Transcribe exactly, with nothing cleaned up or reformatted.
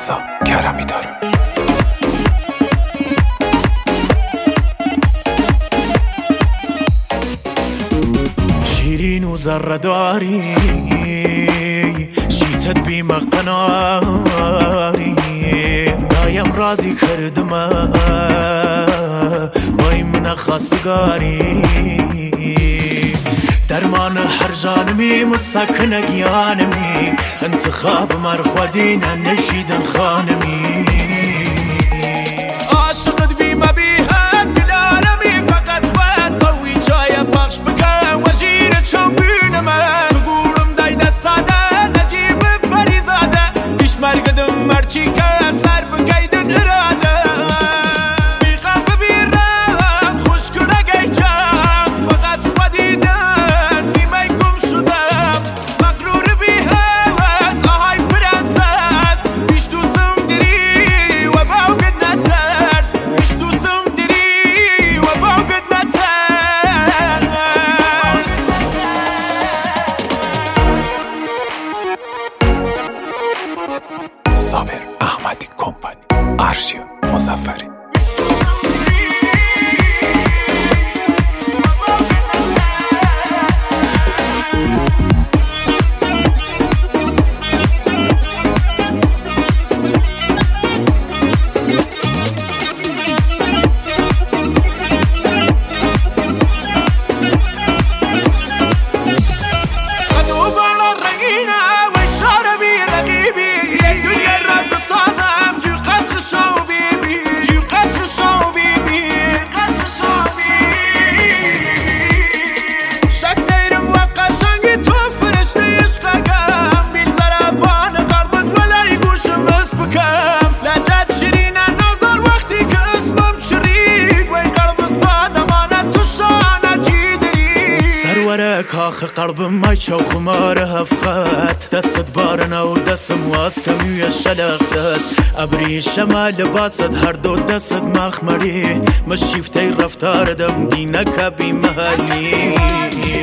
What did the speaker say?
رضا کرمی داره. شیرین و زرداری شیتت بی مقناری دایم راضی کردم وای من خواستگاری درمان هر جانمی مسکن گیانمی انتخاب مرخودین نشیدن خانمی عاشقت بی مبیهت بلارمی فقط باید قوی جای بخش بکن وزیر چوبین من بگورم دایده ساده نجیب پریزاده بیش مرگدم مرچی که سر بگیدن اراده صابر احمدی کمپانی ارشیا مظفری کاخ قلبم ما شوخ ماره هفخات دست بارنا و دستم واس کمیو شلختت ابری شمال لباست هر دو دست مخمری مشیفتی رفتار دم دینک بی محلی